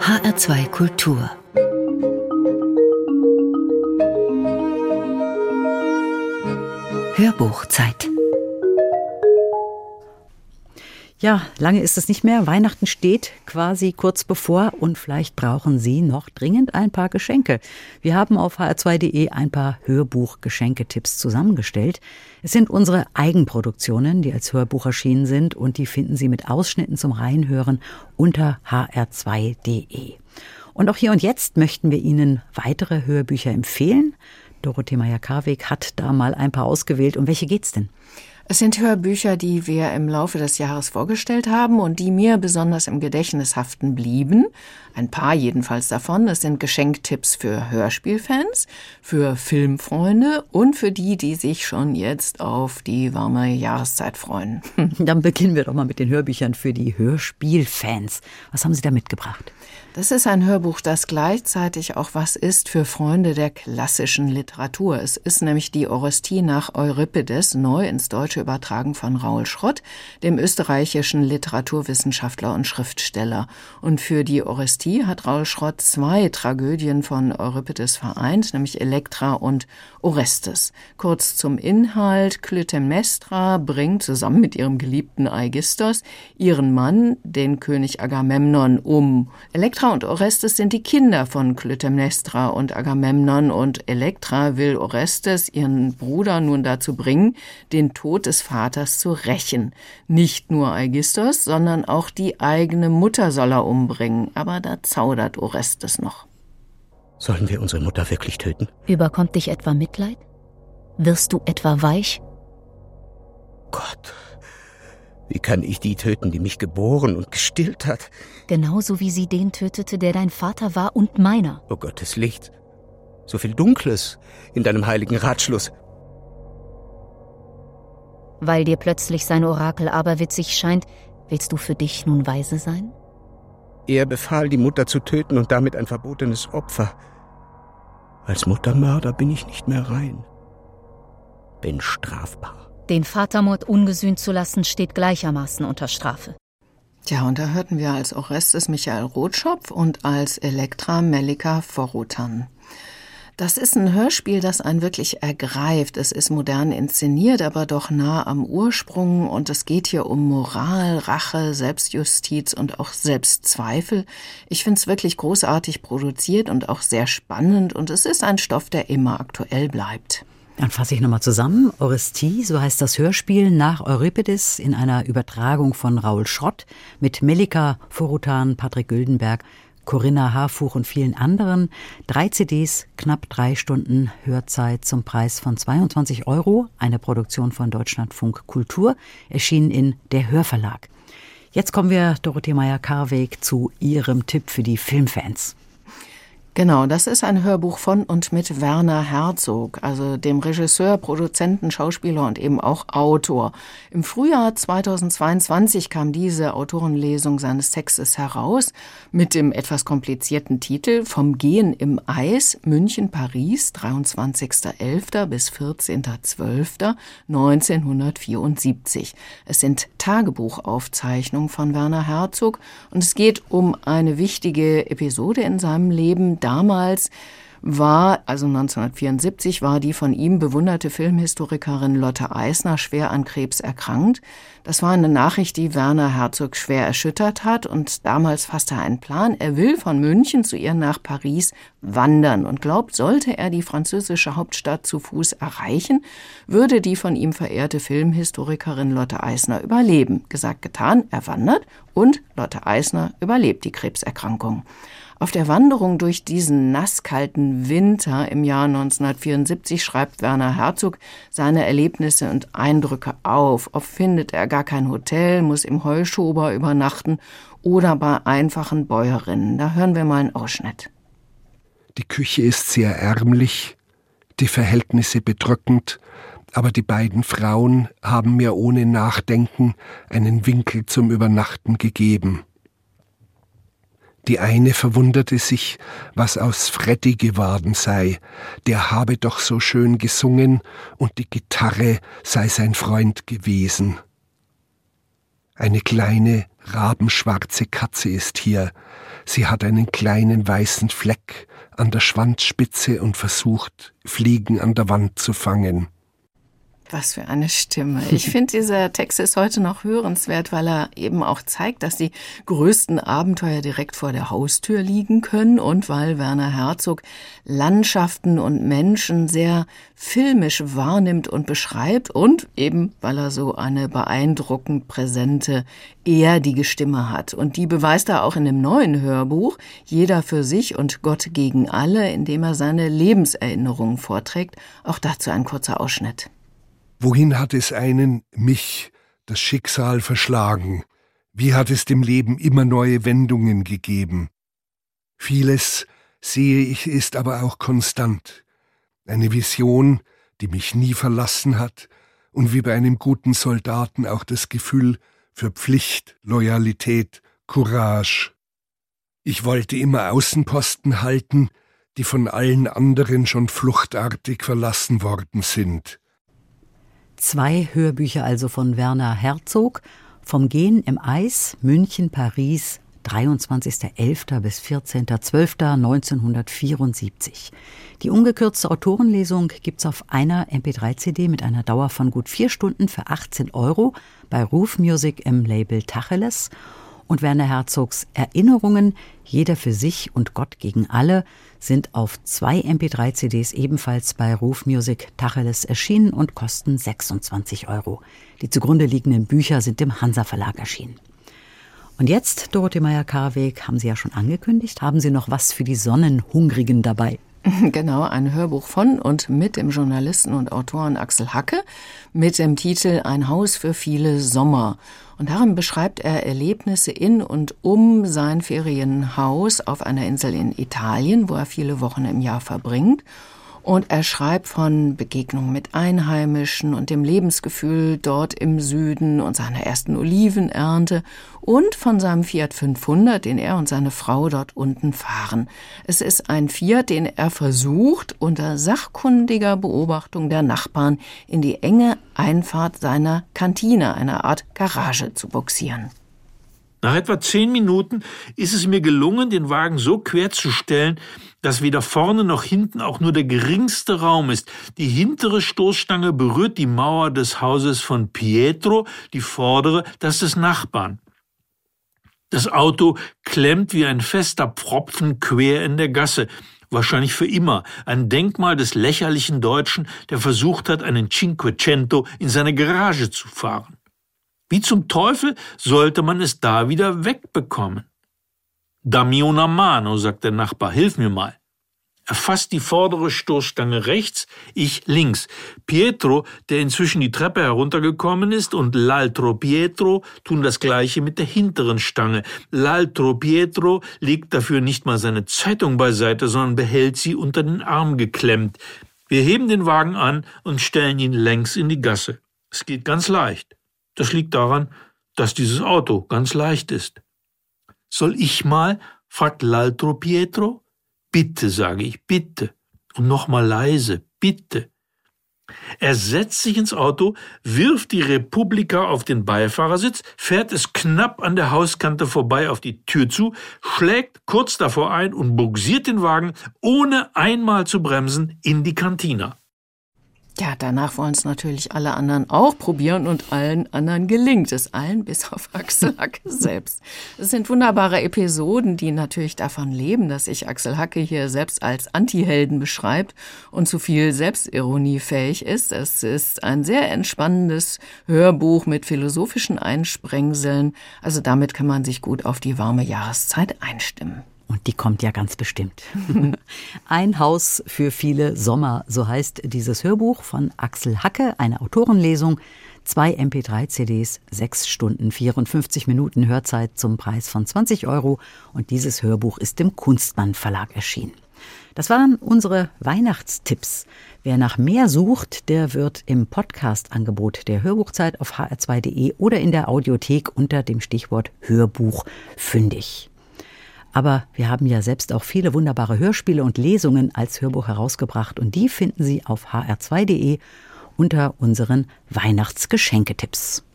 HR2 Kultur. Hörbuchzeit. Ja, lange ist es nicht mehr. Weihnachten steht quasi kurz bevor und vielleicht brauchen Sie noch dringend ein paar Geschenke. Wir haben auf hr2.de ein paar Hörbuch-Geschenketipps zusammengestellt. Es sind unsere Eigenproduktionen, die als Hörbuch erschienen sind, und die finden Sie mit Ausschnitten zum Reinhören unter hr2.de. Und auch hier und jetzt möchten wir Ihnen weitere Hörbücher empfehlen. Dorothee Meyer-Karweg hat da mal ein paar ausgewählt. Um welche geht's denn? Es sind Hörbücher, die wir im Laufe des Jahres vorgestellt haben und die mir besonders im Gedächtnis haften blieben. Ein paar jedenfalls davon. Das sind Geschenktipps für Hörspielfans, für Filmfreunde und für die, die sich schon jetzt auf die warme Jahreszeit freuen. Dann beginnen wir doch mal mit den Hörbüchern für die Hörspielfans. Was haben Sie da mitgebracht? Das ist ein Hörbuch, das gleichzeitig auch was ist für Freunde der klassischen Literatur. Es ist nämlich die Orestie nach Euripides, neu ins Deutsche übertragen von Raoul Schrott, dem österreichischen Literaturwissenschaftler und Schriftsteller. Und für die Orestie hat Raoul Schrott 2 Tragödien von Euripides vereint, nämlich Elektra und Orestes. Kurz zum Inhalt: Klytämnestra bringt zusammen mit ihrem geliebten Aigisthos ihren Mann, den König Agamemnon, um. Elektra und Orestes sind die Kinder von Klytämnestra und Agamemnon, und Elektra will Orestes, ihren Bruder, nun dazu bringen, den Tod des Vaters zu rächen. Nicht nur Aigisthos, sondern auch die eigene Mutter soll er umbringen, aber da zaudert Orestes noch. Sollen wir unsere Mutter wirklich töten? Überkommt dich etwa Mitleid? Wirst du etwa weich? Gott, wie kann ich die töten, die mich geboren und gestillt hat? Genauso wie sie den tötete, der dein Vater war und meiner. O Gottes Licht, so viel Dunkles in deinem heiligen Ratschluss. Weil dir plötzlich sein Orakel aberwitzig scheint, willst du für dich nun weise sein? Er befahl, die Mutter zu töten und damit ein verbotenes Opfer. Als Muttermörder bin ich nicht mehr rein. Bin strafbar. Den Vatermord ungesühnt zu lassen, steht gleichermaßen unter Strafe. Ja, und da hörten wir als Orestes Michael Rotschopf und als Elektra Melika Foroutan. Das ist ein Hörspiel, das einen wirklich ergreift. Es ist modern inszeniert, aber doch nah am Ursprung. Und es geht hier um Moral, Rache, Selbstjustiz und auch Selbstzweifel. Ich finde es wirklich großartig produziert und auch sehr spannend. Und es ist ein Stoff, der immer aktuell bleibt. Dann fasse ich nochmal zusammen. Orestie, so heißt das Hörspiel nach Euripides in einer Übertragung von Raoul Schrott mit Melika Foroutan, Patrick Güldenberg, Corinna Harfuch und vielen anderen. 3 CDs, knapp 3 Stunden Hörzeit zum Preis von 22 €. Eine Produktion von Deutschlandfunk Kultur, erschienen in Der Hörverlag. Jetzt kommen wir, Dorothee Meyer-Karweg, zu Ihrem Tipp für die Filmfans. Genau, das ist ein Hörbuch von und mit Werner Herzog, also dem Regisseur, Produzenten, Schauspieler und eben auch Autor. Im Frühjahr 2022 kam diese Autorenlesung seines Textes heraus mit dem etwas komplizierten Titel Vom Gehen im Eis, München-Paris, 23.11. bis 14.12.1974. Es sind Tagebuchaufzeichnungen von Werner Herzog und es geht um eine wichtige Episode in seinem Leben. Damals war, also 1974, war die von ihm bewunderte Filmhistorikerin Lotte Eisner schwer an Krebs erkrankt. Das war eine Nachricht, die Werner Herzog schwer erschüttert hat, und damals fasste er einen Plan. Er will von München zu ihr nach Paris wandern und glaubt, sollte er die französische Hauptstadt zu Fuß erreichen, würde die von ihm verehrte Filmhistorikerin Lotte Eisner überleben. Gesagt, getan, er wandert und Lotte Eisner überlebt die Krebserkrankung. Auf der Wanderung durch diesen nasskalten Winter im Jahr 1974 schreibt Werner Herzog seine Erlebnisse und Eindrücke auf. Oft findet er gar kein Hotel, muss im Heuschober übernachten oder bei einfachen Bäuerinnen. Da hören wir mal einen Ausschnitt. Die Küche ist sehr ärmlich, die Verhältnisse bedrückend, aber die beiden Frauen haben mir ohne Nachdenken einen Winkel zum Übernachten gegeben. Die eine verwunderte sich, was aus Freddy geworden sei. Der habe doch so schön gesungen und die Gitarre sei sein Freund gewesen. Eine kleine, rabenschwarze Katze ist hier. Sie hat einen kleinen weißen Fleck an der Schwanzspitze und versucht, Fliegen an der Wand zu fangen. Was für eine Stimme. Ich finde, dieser Text ist heute noch hörenswert, weil er eben auch zeigt, dass die größten Abenteuer direkt vor der Haustür liegen können und weil Werner Herzog Landschaften und Menschen sehr filmisch wahrnimmt und beschreibt und eben, weil er so eine beeindruckend präsente, erdige Stimme hat. Und die beweist er auch in dem neuen Hörbuch Jeder für sich und Gott gegen alle, in dem er seine Lebenserinnerungen vorträgt. Auch dazu ein kurzer Ausschnitt. Wohin hat es einen, mich, das Schicksal verschlagen? Wie hat es dem Leben immer neue Wendungen gegeben? Vieles, sehe ich, ist aber auch konstant. Eine Vision, die mich nie verlassen hat und wie bei einem guten Soldaten auch das Gefühl für Pflicht, Loyalität, Courage. Ich wollte immer Außenposten halten, die von allen anderen schon fluchtartig verlassen worden sind. 2 Hörbücher also von Werner Herzog, vom Gehen im Eis, München, Paris, 23.11. bis 14.12.1974. Die ungekürzte Autorenlesung gibt's auf einer MP3-CD mit einer Dauer von gut 4 Stunden für 18 € bei Ruf Music im Label Tacheles. Und Werner Herzogs Erinnerungen, Jeder für sich und Gott gegen alle, sind auf 2 MP3-CDs ebenfalls bei Ruf Music Tacheles erschienen und kosten 26 €. Die zugrunde liegenden Bücher sind im Hansa Verlag erschienen. Und jetzt, Dorothee Meyer-Karweg, haben Sie ja schon angekündigt, haben Sie noch was für die Sonnenhungrigen dabei? Genau, ein Hörbuch von und mit dem Journalisten und Autoren Axel Hacke mit dem Titel Ein Haus für viele Sommer. Und darin beschreibt er Erlebnisse in und um sein Ferienhaus auf einer Insel in Italien, wo er viele Wochen im Jahr verbringt. Und er schreibt von Begegnungen mit Einheimischen und dem Lebensgefühl dort im Süden und seiner ersten Olivenernte und von seinem Fiat 500, den er und seine Frau dort unten fahren. Es ist ein Fiat, den er versucht, unter sachkundiger Beobachtung der Nachbarn in die enge Einfahrt seiner Kantine, einer Art Garage, zu bugsieren. Nach etwa 10 Minuten ist es mir gelungen, den Wagen so quer zu stellen, dass weder vorne noch hinten auch nur der geringste Raum ist. Die hintere Stoßstange berührt die Mauer des Hauses von Pietro, die vordere das des Nachbarn. Das Auto klemmt wie ein fester Pfropfen quer in der Gasse. Wahrscheinlich für immer. Ein Denkmal des lächerlichen Deutschen, der versucht hat, einen Cinquecento in seine Garage zu fahren. Wie zum Teufel sollte man es da wieder wegbekommen? Dammi una mano, sagt der Nachbar, hilf mir mal. Er fasst die vordere Stoßstange rechts, ich links. Pietro, der inzwischen die Treppe heruntergekommen ist, und l'altro Pietro tun das Gleiche mit der hinteren Stange. L'altro Pietro legt dafür nicht mal seine Zeitung beiseite, sondern behält sie unter den Arm geklemmt. Wir heben den Wagen an und stellen ihn längs in die Gasse. Es geht ganz leicht. Das liegt daran, dass dieses Auto ganz leicht ist. Soll ich mal? Fragt l'altro Pietro. Bitte, sage ich, bitte. Und nochmal leise, bitte. Er setzt sich ins Auto, wirft die Republika auf den Beifahrersitz, fährt es knapp an der Hauskante vorbei auf die Tür zu, schlägt kurz davor ein und bugsiert den Wagen, ohne einmal zu bremsen, in die Cantina. Ja, danach wollen es natürlich alle anderen auch probieren und allen anderen gelingt es. Allen bis auf Axel Hacke selbst. Es sind wunderbare Episoden, die natürlich davon leben, dass sich Axel Hacke hier selbst als Antihelden beschreibt und zu viel Selbstironie fähig ist. Es ist ein sehr entspannendes Hörbuch mit philosophischen Einsprengseln. Also damit kann man sich gut auf die warme Jahreszeit einstimmen. Und die kommt ja ganz bestimmt. Ein Haus für viele Sommer, so heißt dieses Hörbuch von Axel Hacke, eine Autorenlesung, 2 MP3-CDs, 6 Stunden, 54 Minuten Hörzeit zum Preis von 20 €. Und dieses Hörbuch ist im Kunstmann Verlag erschienen. Das waren unsere Weihnachtstipps. Wer nach mehr sucht, der wird im Podcast-Angebot der Hörbuchzeit auf hr2.de oder in der Audiothek unter dem Stichwort Hörbuch fündig. Aber wir haben ja selbst auch viele wunderbare Hörspiele und Lesungen als Hörbuch herausgebracht und die finden Sie auf hr2.de unter unseren Weihnachtsgeschenketipps.